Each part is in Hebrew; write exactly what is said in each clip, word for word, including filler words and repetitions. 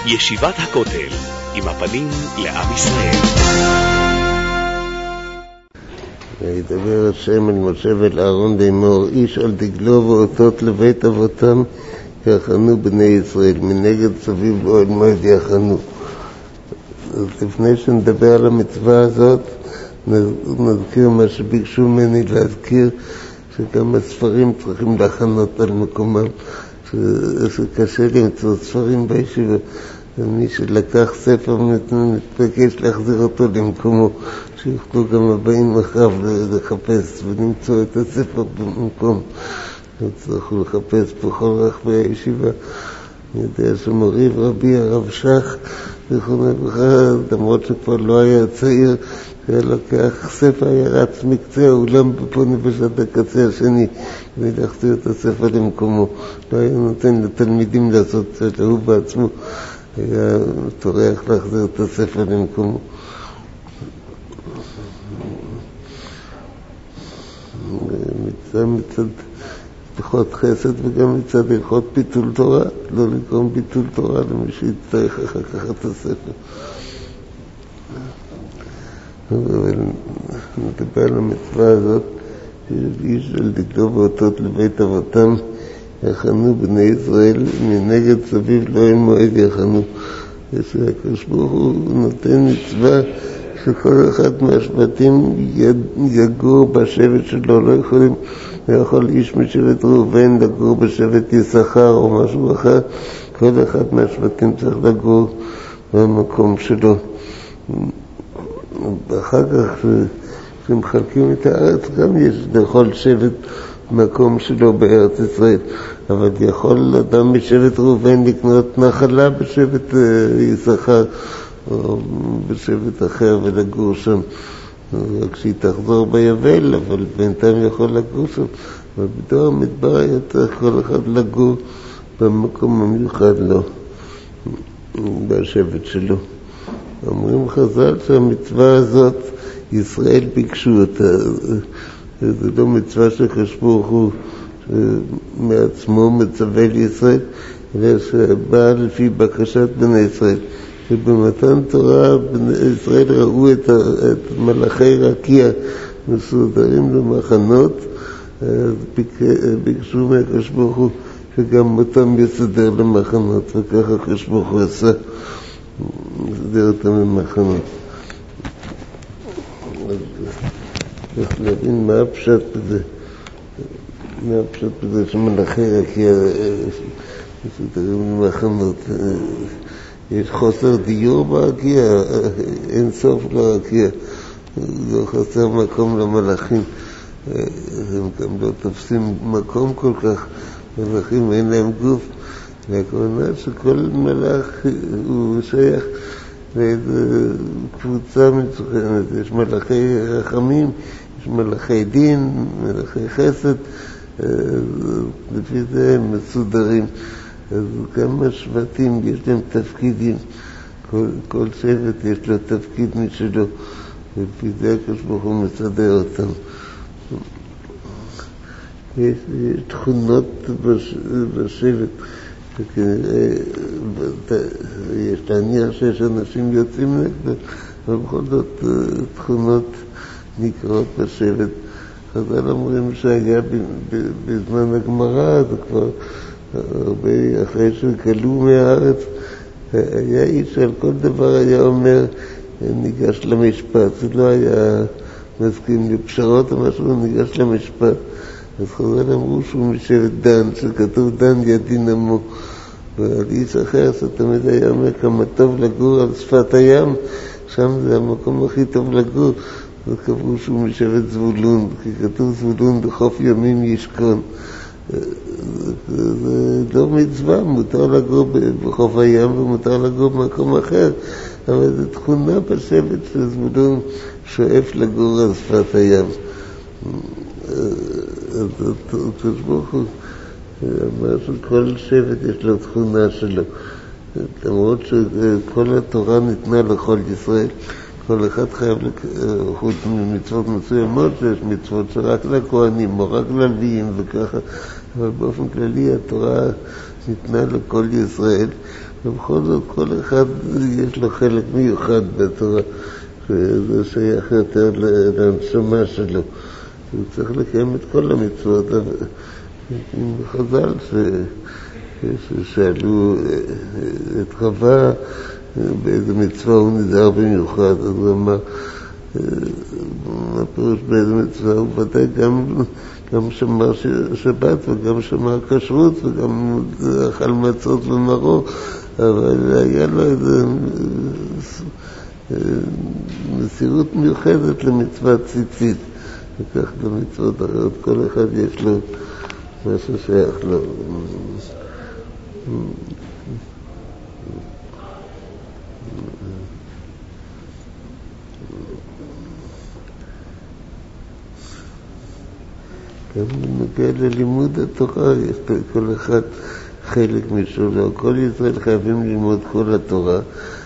ישיבת הכותל, עם הפנים לעם ישראל. וידבר השם אל משה ואל אהרון לאמור, איש על דגלו ואותות לבית אבותם יחנו בני ישראל, מנגד סביב אוהל מועד יחנו. אז לפני שנדבר על המצווה הזאת, נזכיר מה שביקשו ממני להזכיר, שגם הספרים צריכים להכנות על מקומם, שקשה למצוא ספרים בישיבה. מי שלקח ספר מתבקש להחזיר אותו למקומו, שיוכלו גם הבאים אחריו לחפש ולמצוא את הספר במקום. צריכו לחפש בכל רחבי הישיבה. אני יודע שמורי רבי הרב שך, זכרונו לברכה, למרות שכבר לא היה צעיר, היה לוקח ספר, היה רץ מקצה האולם בפוני בשעת הקצה השני כדי להחזיר את הספר למקומו. לא היה נותן לתלמידים לעשות את זה, הוא בעצמו היה טורח להחזיר את הספר למקומו. מצד מצד הלכות חסד וגם מצד הלכות ביטול תורה, לא לקרום ביטול תורה למי שיצטרך אחר כך את הספר. אבל נדבר על המצווה הזאת, איש על דגלו ואותות לבית אבותם יחנו בני ישראל, מנגד סביב לא עם מועד יחנו. שהקדוש ברוך הוא נותן מצווה שכל אחד מהשבטים יגור בשבט שלו. לא יכולים, לא יכול איש משבט ראובן לגור בשבט יששכר או משהו אחר. כל אחד מהשבטים צריך לגור במקום שלו. ואחר כך כשמחלקים את הארץ גם יש לכל שבט מקום שלו בארץ ישראל, אבל יכול אדם משבט ראובן לקנות נחלה בשבט יששכר או בשבט אחר ולגור שם רק שהיא תחזור ביבל, אבל בינתיים יכול לגור שם. אבל בדור המדבר היה צריך כל אחד לגור במקום המיוחד לו, בשבט שלו. אומרים חז"ל שהמצווה הזאת ישראל ביקשו אותה. זה לא מצווה שהקדוש ברוך הוא מעצמו מצווה לישראל, אלא שבא לפי בקשת בני ישראל. ובמתן תורה בני ישראל ראו את, את מלאכי רקיע מסודרים למחנות, אז ביקשו מהקדוש ברוך הוא שגם אותם יסדר למחנות, וככה הקדוש ברוך הוא עשה, יסדר אותם למחנות. צריך להבין מה הפשט בזה, מה הפשט בזה שמלאכי רקיע מסודרים למחנות. יש חוסר דיור ברקיע, אין סוף לרקיע, לא חסר מקום למלאכים, הם גם לא תופסים מקום כל כך, מלאכים אין להם גוף, והכוונה שכל מלאך הוא שייך לאיזו קבוצה מצוינת. יש מלאכי רחמים, יש מלאכי דין, מלאכי חסד, לפי זה הם מסודרים. אז כמה שבטים יש להם תפקידים, כל, כל שבט יש לו תפקיד משלו, ולפי זה הקדוש ברוך הוא מסדר אותם. יש, יש תכונות בש, בשבט, וכנראה יש להניח שיש אנשים יוצאים נגד, אבל בכל זאת תכונות נקראות בשבט. חז"ל אומרים שהיה בזמן הגמרא, זה כבר הרבה אחרי שגלו מהארץ, היה איש שעל כל דבר היה אומר, ניגש למשפט. זה לא היה מסכים לפשרות או משהו, ניגש למשפט. אז חז"ל אמרו שהוא משבט דן, שכתוב דן ידין עמו. ועל איש אחר שתמיד היה אומר כמה טוב לגור על שפת הים, שם זה המקום הכי טוב לגור. אז קבעו שהוא משבט זבולון, כי כתוב זבולון בחוף ימים ישכון. זה לא מצווה, מותר לגור בחוף הים ומותר לגור במקום אחר, אבל זו תכונה בשבט שזבולון שואף לגור על שפת הים. אז הקדוש ברוך הוא אמר שכל שבט יש לו תכונה שלו, למרות שכל התורה ניתנה לכל ישראל. כל אחד חייב, חוץ ממצוות מסוימות, שיש מצוות שרק לכהנים או רק ללוויים וככה, אבל באופן כללי התורה ניתנה לכל ישראל, ובכל זאת כל אחד יש לו חלק מיוחד בתורה, שזה שייך יותר לנשמה שלו. הוא צריך לקיים את כל המצוות. חז"ל ששאלו את חווה באיזה מצווה הוא נזהר במיוחד, אז הוא אמר, מה פירוש באיזה מצווה? הוא ודאי גם, גם שמר שבת וגם שמר כשרות וגם אכל מצות ומרור, אבל היה לו איזה מסירות מיוחדת למצוות ציצית, וכך במצוות אחרות כל אחד יש לו מה ששייך לו. גם בנוגע ללימוד התורה, יש כל אחד חלק משלו. כל ישראל חייבים ללמוד כל התורה,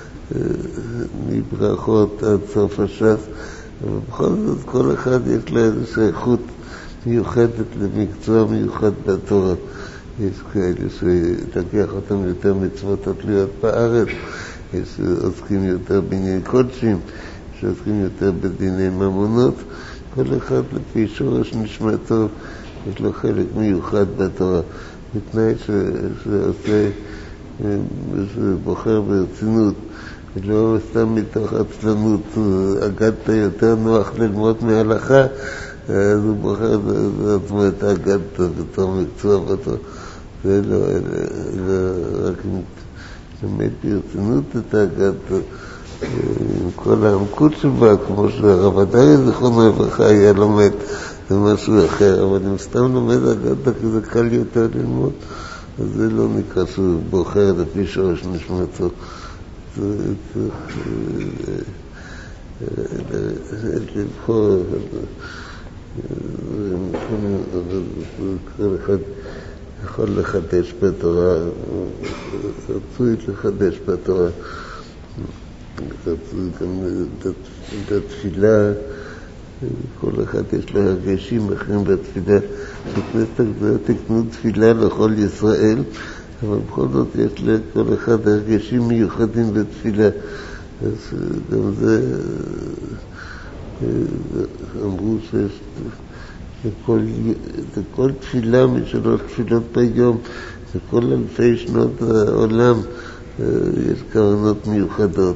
מברכות עד סוף הש"ס, אבל בכל זאת כל אחד יש לו איזושהי איכות מיוחדת למקצוע מיוחד בתורה. יש כאלה שלקח אותם יותר מצוות התלויות בארץ, יש שעוסקים יותר בענייני קודשים, שעוסקים יותר בדיני ממונות. כל אחד לפי שורש נשמתו יש לו חלק מיוחד בתורה, בתנאי שעושה, שבוחר ברצינות, ולא סתם מתוך עצלנות. אגדת יותר נוח ללמוד מהלכה, אז הוא בוחר בעצמו את האגדת בתור מקצוע בתור. זה לא, רק אם תלמד ברצינות את האגדת, עם כל העמקות שבה, כמו שהרב אדרעי זיכרונו לברכה היה לומד, זה משהו אחר, אבל אם סתם לומד אגדה, כי זה קל יותר ללמוד, אז זה לא נקרא שהוא בוחר לפי שורש נשמתו. לבחור, כל אחד יכול לחדש בתורה, רצוי לחדש בתורה. גם את התפילה, כל אחד יש לו הרגשים אחרים בתפילה. בכנסת הגדולה תקנו תפילה לכל ישראל, אבל בכל זאת יש לכל אחד הרגשים מיוחדים בתפילה. אז גם זה אמרו שיש לכל, לכל תפילה משלוש תפילות ביום, לכל אלפי שנות העולם יש כוונות מיוחדות.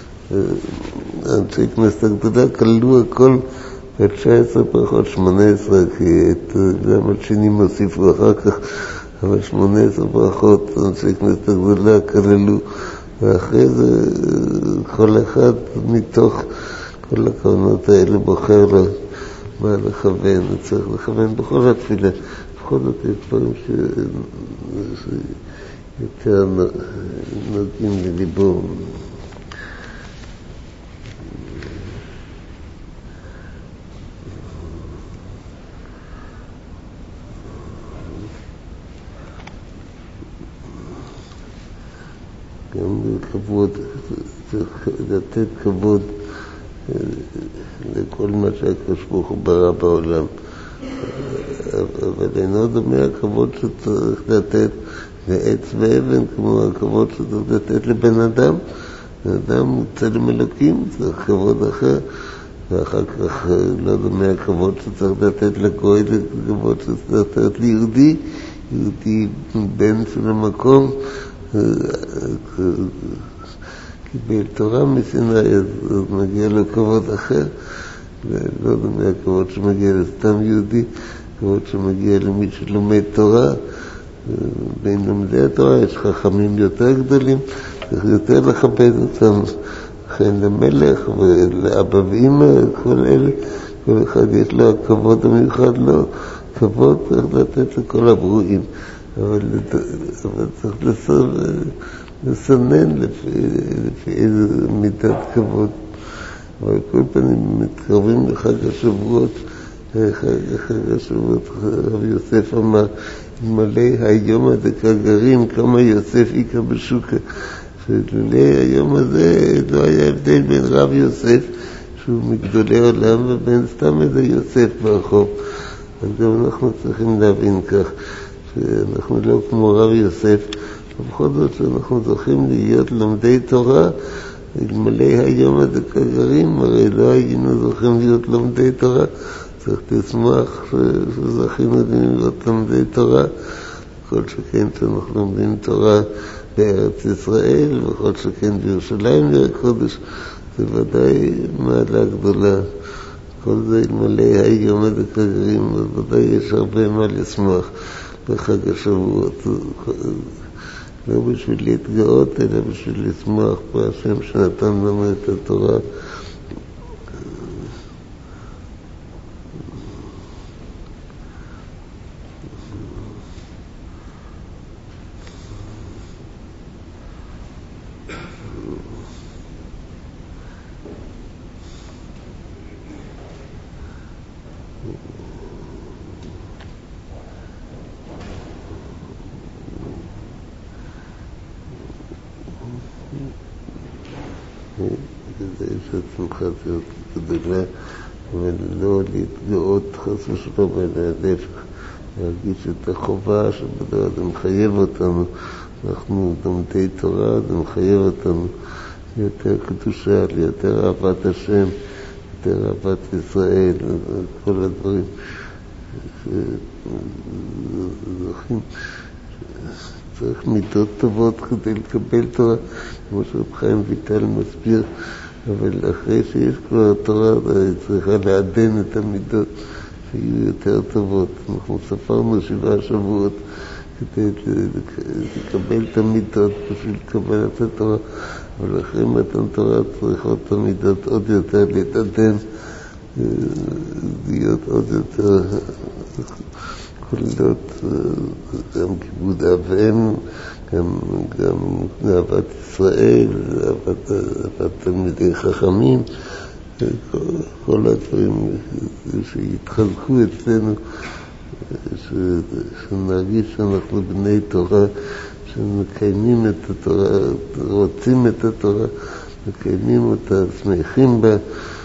אנשי כנסת הגדולה כללו הכל ב-תשע עשרה ברכות, שמונה עשרה, כי את גם השני מוסיפו אחר כך, אבל שמונה עשרה ברכות אנשי כנסת הגדולה כללו, ואחרי זה כל אחד מתוך כל הכוונות האלה בוחר לו מה לכוון, צריך לכוון בכל התפילה. בכל זאת יש דברים שיותר נוגעים לליבו. גם כבוד, צריך לתת כבוד לכל מה שהקדוש ברוך הוא ברא בעולם, אבל אינו דומה הכבוד שצריך לתת לעץ ואבן כמו הכבוד שצריך לתת לבן אדם. בן אדם הוא צלם אלוקים, צריך כבוד אחר, ואחר כך לא דומה הכבוד שצריך לתת לגוי, לכבוד שצריך לתת ליהודי, יהודי בן של המקום, קיבל תורה מסיני, אז מגיע לו כבוד אחר, לא דומה הכבוד שמגיע לסתם יהודי, כבוד שמגיע למי שלומד תורה. בין לומדי התורה יש חכמים יותר גדולים, צריך יותר לכבד אותם, לכן למלך ולאבא ואמא, כל אלה, כל אחד יש לו הכבוד המיוחד לו. כבוד צריך לתת לכל הברואים, אבל, אבל צריך לסור, לסנן לפי, לפי איזה מידת כבוד. אבל כל פנים מתקרבים לחג השבועות, חג השבועות רב יוסף אמר, מלא היום הזה כגרים, כמה יוסף איקה בשוקה. שלולא היום הזה לא היה הבדל בין רב יוסף, שהוא מגדולי עולם, ובין סתם איזה יוסף ברחוב. אז גם אנחנו צריכים להבין כך, שאנחנו לא כמו רב יוסף, ובכל זאת שאנחנו זוכים להיות לומדי תורה, אלמלא היום הדקגרים, הרי לא היינו זוכים להיות לומדי תורה. צריך לשמוח שזכינו להיות לומדי תורה, כל שכן שאנחנו לומדים תורה בארץ ישראל, וכל שכן בירושלים עיר הקודש, זה ודאי מעלה גדולה. כל זה אלמלא היום הדקגרים, ודאי יש הרבה מה לשמוח בחג השבועות. לא בשביל להתגאות, אלא בשביל לשמוח בהשם שנתן לנו את התורה. כדי שהצמחת להיות גדולה, ולא להתגאות חס ושלום, אלא להפך, להרגיש את החובה שבדבר זה מחייב אותנו. אנחנו לומדי תורה, זה מחייב אותנו ליותר קדושה, ליותר אהבת השם, יותר אהבת ישראל, כל הדברים שזוכים. צריך מידות טובות כדי לקבל תורה, כמו שרב חיים ויטל מסביר, אבל אחרי שיש כבר תורה, צריכה לעדן את המידות שיהיו יותר טובות. אנחנו ספרנו שבעה שבועות כדי לקבל את המידות בשביל לקבל את התורה, אבל אחרי מתן תורה צריכות את המידות עוד יותר להתעדן, להיות עוד יותר כוללות, גם כיבוד אב ואם, גם, גם אהבת ישראל, אהבת, אהבת תלמידי חכמים, כל, כל הדברים שיתחזקו אצלנו, ש, שנרגיש שאנחנו בני תורה, שמקיימים את התורה, רוצים את התורה, מקיימים אותה, שמחים בה,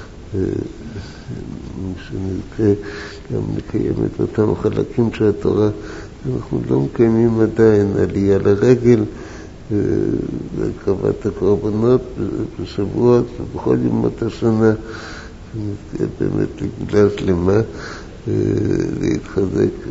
שנזכה גם לקיים את אותם חלקים של התורה. אנחנו לא מקיימים עדיין עלייה לרגל, והקרבת הקורבנות בשבועות ובכל ימות השנה, שנזכה באמת לגאולה שלמה, להתחזק,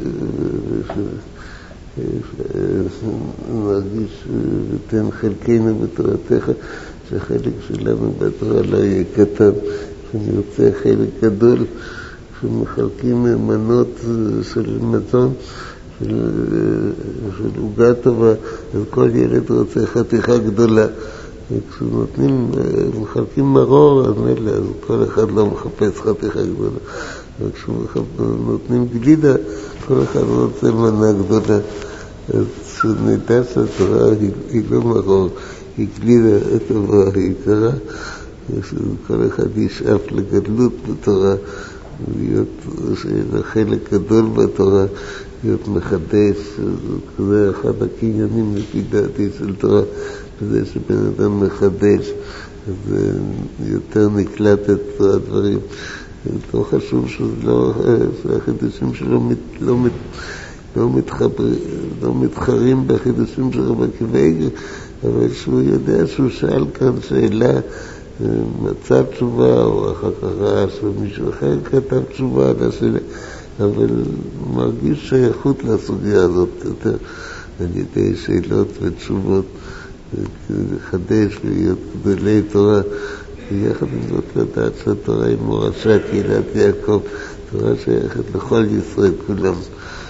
נרגיש ותן חלקנו בתורתך, שהחלק שלנו בתורה לא יהיה קטן, שנרצה חלק גדול, שמחלקים מנות של מזון, של, של עוגה טובה, אז כל ילד רוצה חתיכה גדולה. וכשנותנים, מחלקים מרור, אז מילא, אז כל אחד לא מחפש חתיכה גדולה. וכשנותנים גלידה, כל אחד רוצה מנה גדולה. אז שנדע שהתורה היא, היא לא מרור, היא גלידה טובה, היא יקרה, שכל אחד ישאף לגדלות בתורה, להיות חלק גדול בתורה, להיות מחדש. זה אחד הקניינים לפי דעתי של תורה, זה שבן אדם מחדש, אז יותר נקלט את הדברים. לא חשוב שלא, שהחידושים שלו לא, מת, לא, מתחבר, לא מתחרים בחידושים של רבי עקיבא איגר, אבל שהוא יודע שהוא שאל כאן שאלה, מצא תשובה, או אחר כך ראה שמישהו אחר כתב תשובה על השאלה, אבל מרגיש שייכות לסוגיה הזאת יותר על ידי שאלות ותשובות, לחדש ולהיות גדולי תורה, ויחד עם זאת לדעת שהתורה היא מורשה קהילת יעקב, תורה שייכת לכל ישראל כולם.